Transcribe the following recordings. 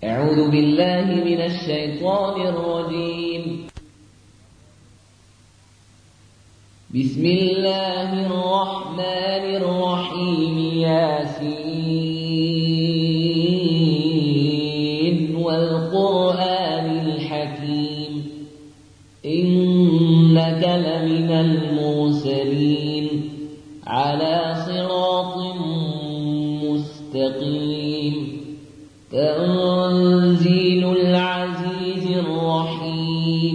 أعوذ بالله من الشيطان الرجيم. بسم الله الرحمن الرحيم. ياسين والقرآن الحكيم إنك لمن المرسلين على صراط مستقيم. تنزيل العزيز الرحيم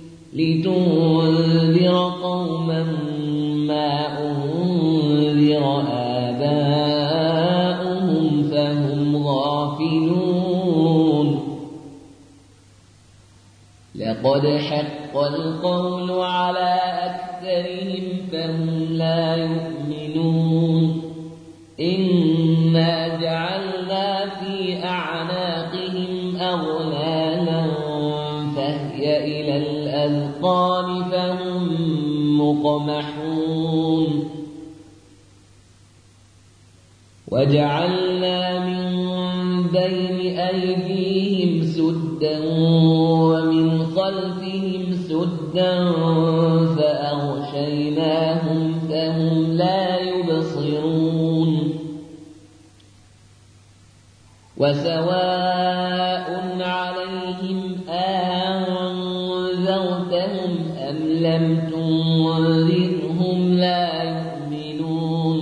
لتنذر قوما ما أنذر آباؤهم فهم غافلون. لقد حق القول على أكثرهم فهم لا يؤمنون. إنا جعلنا في أعناقهم أغلالا فهي إلى الأذقان فهم مقمحون. وجعلنا من بين أيديهم سدا ومن خلفهم سدا فأغشيناهم فهم لا يبصرون. وسواء عليهم أنذرتهم أم لم تنذرهم لا يؤمنون.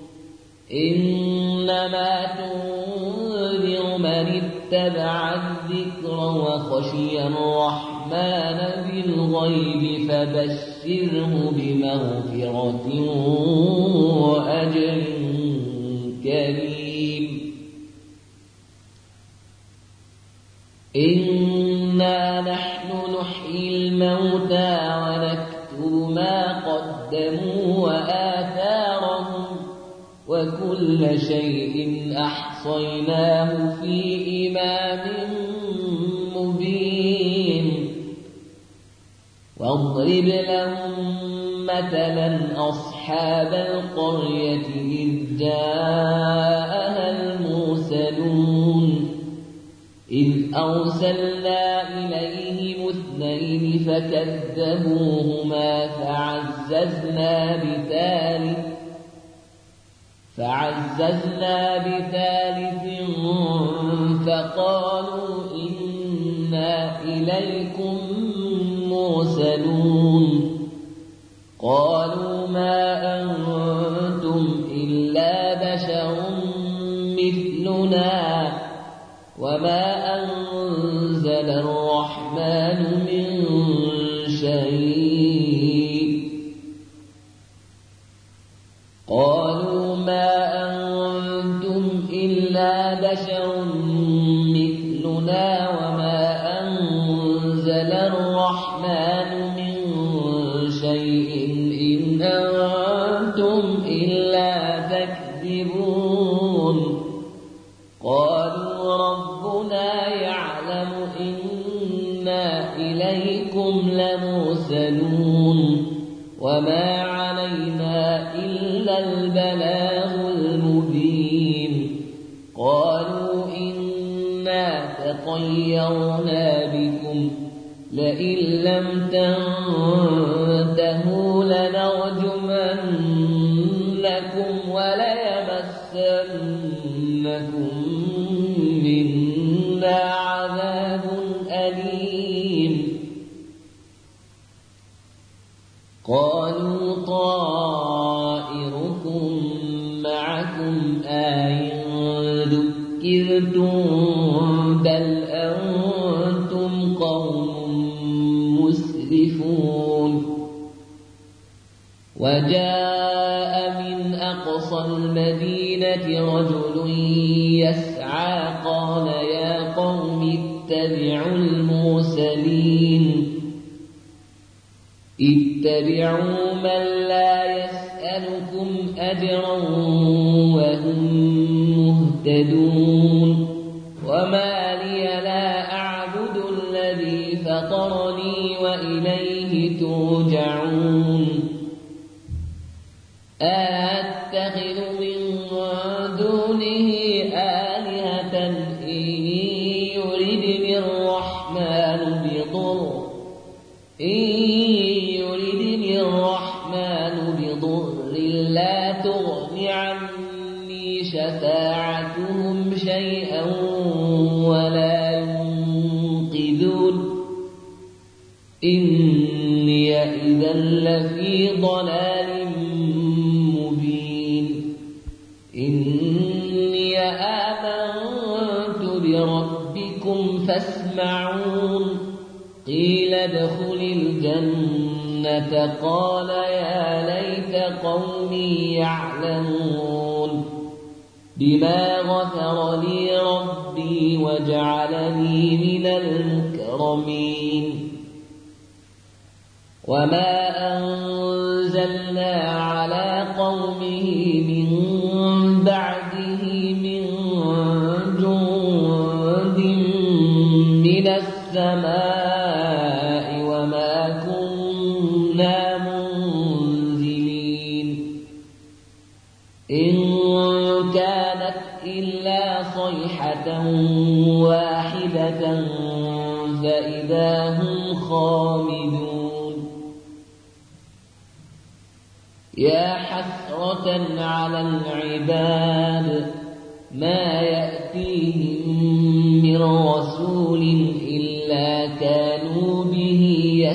إنما تنذر من اتبع الذكر وخشي الرحمن بالغيب فبشره بمغفرة وأجر كريم. إنا نحن نحيي الموتى ونكتب ما قدموا وآثارهم وكل شيء أحصيناه في إمام مبين. واضرب لهم مثلا أصحاب القرية إذ جاءها المرسلون إذ أرسلنا إليهم اثنين فكذبوهما فعززنا بثالث فقالوا إنا إليكم مرسلون. قالوا ما أنتم إلا بشر مثلنا وما أنزل الرحمن من شيء. قالوا ما أنتم إلا بشر مثلنا وما أنزل الرحمن من شيء إن أنتم إلا تكذبون. قالوا ربنا يعلم إنا إليكم لمرسلون وما علينا إلا البلاغ المبين. قالوا إنا تطيرنا بكم لئن لم تنتهوا لنرجمنكم وليمسنكم منا عذاب أليم. قالوا طائركم معكم أئن ذكرتم بل أنتم قوم مسرفون. وجاء من أقصى المدينة رجل يسعى قال يا قوم اتبعوا المرسلين اتبعوا من لا يسألكم أجرا وهم مهتدون. وما لي لا أعبد الذي فطرني وإليه ترجعون. أتخذ من دونه آلهة إن يردني الرحمن بضر لا تغن عني شفاعتهم شيئا ولا ينقذون إني إذا لفي ضلال مبين إني آمنت بربكم فاسمعون قيل ادخل الجنة قال يا ليت قومي يعلمون بما غفر لي ربي وجعلني من المكرمين وما أنزلنا على قومه من بعده من جند من السماء وما كنا منزلين إن كانت إلا صيحة واحدة فإذا هم خامدون يا حسرة على العباد ما يأتيهم من رسول إلا كانوا به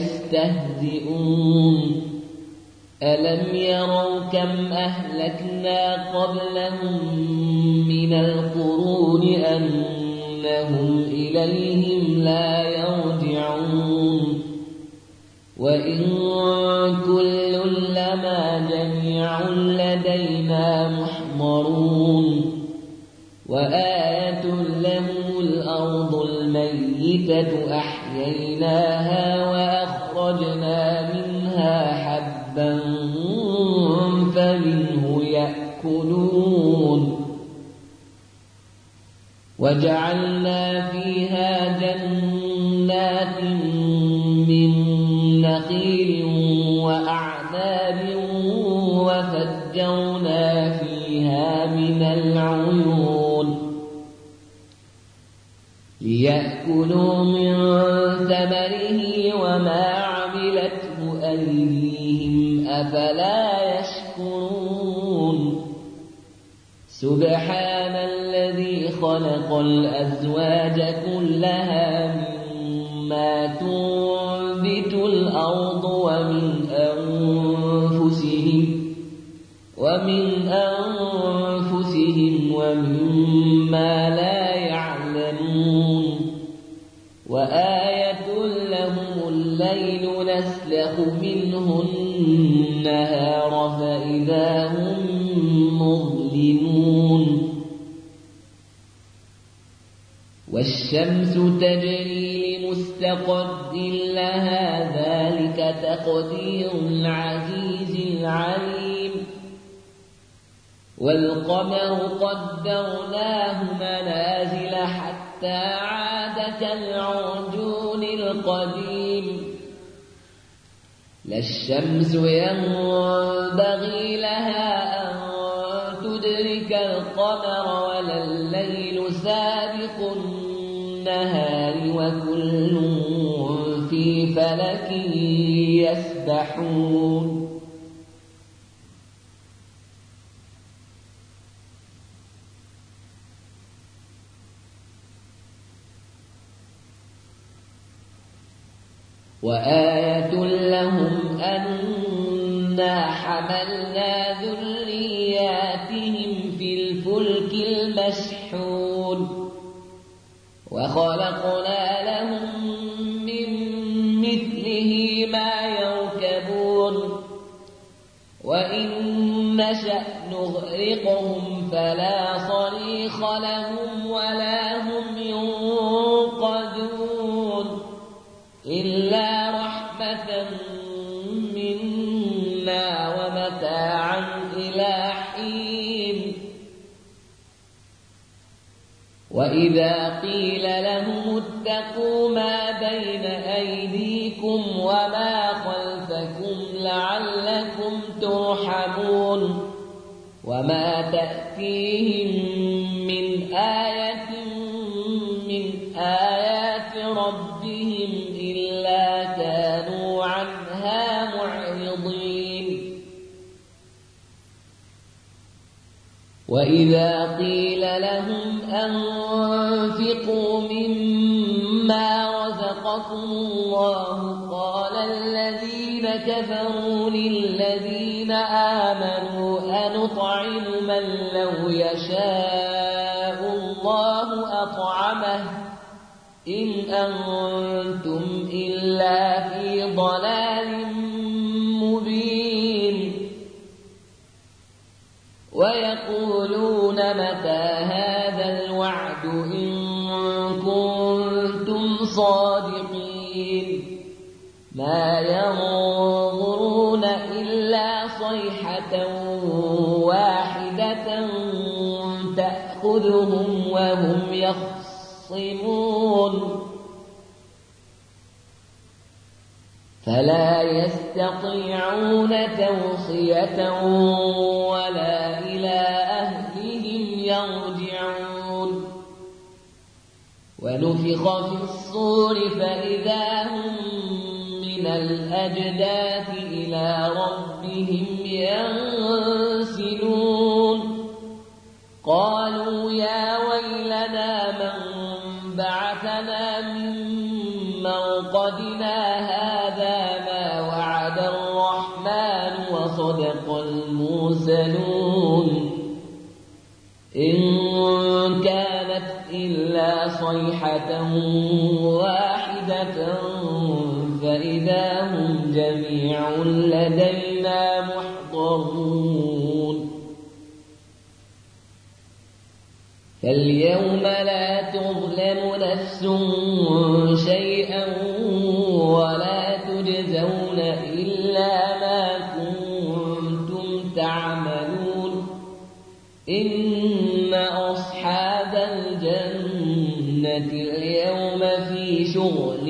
يستهزئون ألم يروا كم أهلكنا قبلهم من القرون أنهم إليهم لا يرجعون وإن كل لما جميع لدينا محضرون وآية لهم الأرض الميتة أحييناها وأخرجنا منها حبا فمنه يأكلون وجعلنا فيها جنات من نخيل وأعناب وفجرنا فيها من العيون ليأكلوا من ثمره وما عملته أيديهم أفلا يشكرون سبحان الذي خلق الأزواج كلها مما تنبت الأرض ومن أنفسهم ومما لا يعلمون وآية لهم الليل نسلخ منه النهار فإذا هم مظلمون والشمس تجري لمستقر لها ذلك تقدير العزيز العليم والقمر قدرناه منازل حتى عاد كالعرجون القديم لا الشمس ينبغي لها أن تدرك القمر ولا الليل سابق النهار وكل في فلك يسبحون وآية لهم أنا حملنا ذرياتهم في الفلك المشحون وخلقنا لهم من مثله ما يركبون وإن نشأ نغرقهم فلا صريخ لهم ولا هم ينقذون إلا رحمة منا ومتاعا إلى حين وإذا قيل لهم اتقوا ما بين أيديكم وما خلفكم لعلكم ترحمون وما تأتيهم من آية من آيات ربهم إلا كانوا عنها معرضين وإذا قيل لهم أنفقوا مما رزقكم الله قال الذين كفروا للذين آمنوا أنطعم من لو يشاء الله أطعمه إن أنتم إلا في ضلال مبين ويقولون متى هذا الوعد إن كنتم صادقين ما ينظرون إلا صيحة واحدة تأخذهم وهم يخصمون فلا يستطيعون توصية ولا إلى أهلهم يرجعون ونفخ في الصور فإذا هم من الأجداث إلى ربهم ينسلون قالوا يا ويلنا من بعثنا من مرقدنا هذا ما وعد الرحمن وصدق المرسلون إن كانت إلا صيحة واحدة فإذا هم جميع لدينا محضرون فاليوم لا تظلم نفس شيئا ولا تجزون إلا ما كنتم تعملون إن أصحاب الجنة اليوم في شغل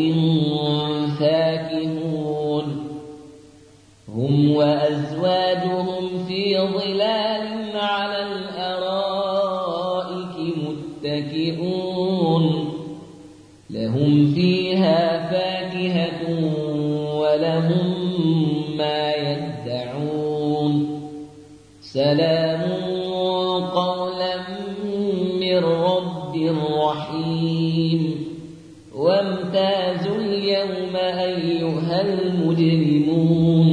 فاكهون هم وأزواجهم في ظلال على الأرائك متكئون لهم فيها فاكهة ولهم ما يدعون سلام قولا من رب رحيم وامتازوا اليوم أيها المجرمون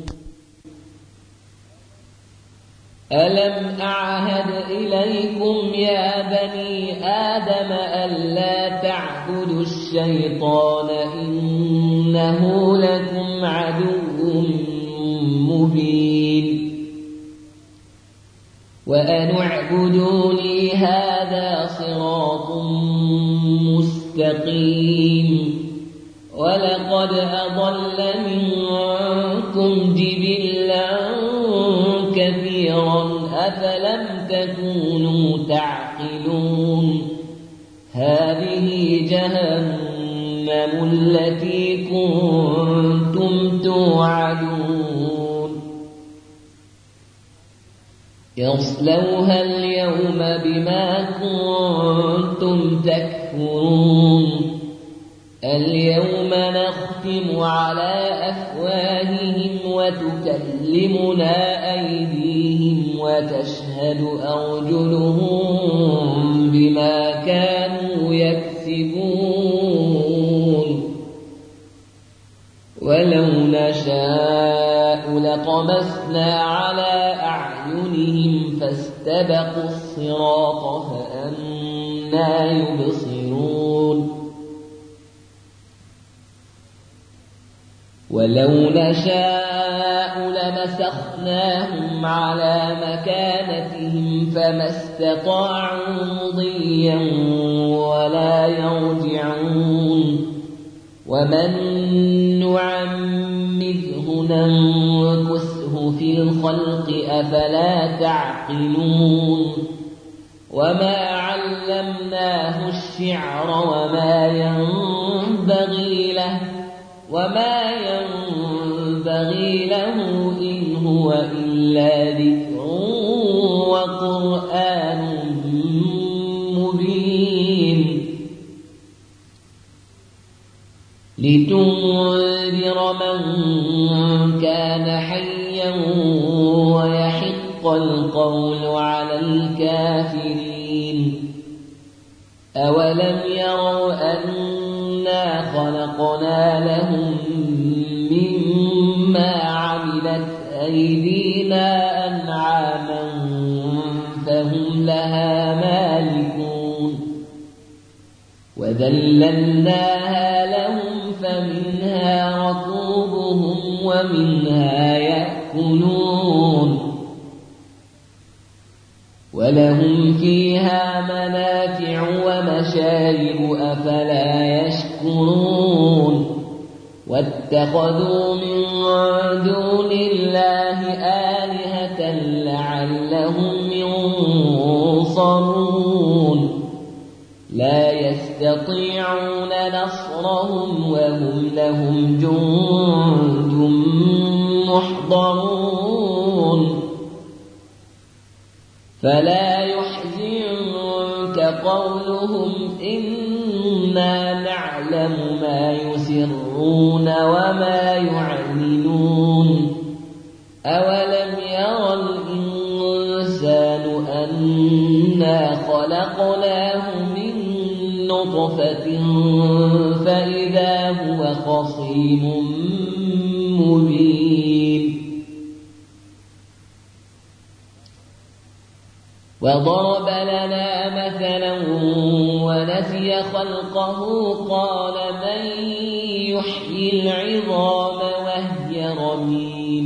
ألم أعهد إليكم يا بني آدم ألا تعبدوا الشيطان إنه لكم عدو مبين وأن اعبدوني هذا صراط مستقيم ولقد أضل منكم جبلا كثيرا أفلم تكونوا تعقلون هذه جهنم التي كنتم توعدون يصلوها اليوم بما كنتم تكفرون اليوم نختم على أفواههم وتكلمنا أيديهم وتشهد أرجلهم بما كانوا يكسبون ولو نشاء لطمسنا على أعينهم فاستبقوا الصراط فأنى يبصرون ولو نشاء لمسخناهم على مكانتهم فما استطاعوا مضيا ولا يرجعون ومن نعمره ننكسه في الخلق أفلا تعقلون وما علمناه الشعر وما ينبغي له إن هو إلا ذكر وقرآن مبين لتنذر من كان حيا ويحق القول على الكافرين أولم يروا أنا خلقنا لهم مما عملت أيدينا أنعاما فهم لها مالكون وذللناها لهم فمنها ركوبهم ومنها يأكلون ولهم فيها منافع ومشارب أفلا يشكرون واتخذوا من دون الله آلهة لعلهم ينصرون لا يستطيعون نصرهم وهم لهم جند محضرون فلا يحزنك قولهم إنا نعلم ما يسرون وما يعلنون أولم يرى الإنسان أنا خلقناه من نطفة فإذا هو خصيم مبين وضرب لنا مثلا ونسي خلقه قال من يحيي العظام وهي رميم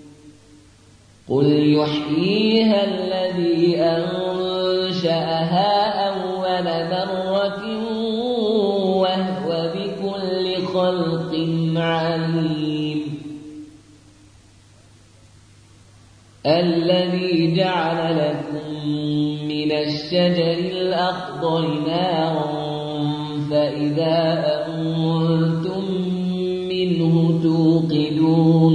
قل يحييها الذي أنشأها أول مرة وهو بكل خلق عليم الذي جعل لكم من الشجر الأخضر نارا فإذا أنتم منه توقدون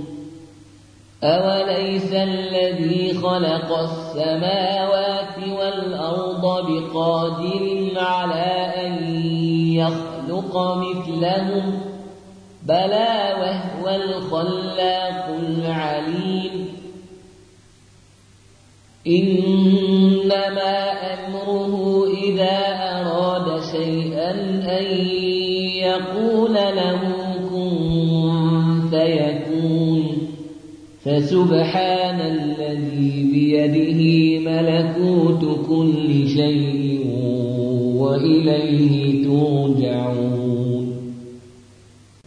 أوليس الذي خلق السماوات والأرض بقادر على أن يخلق مثلهم بلى وهو الخلاق العليم إنما أمره إذا أراد شيئا أن يقول له كن فيكون فسبحان الذي بيده ملكوت كل شيء وإليه ترجعون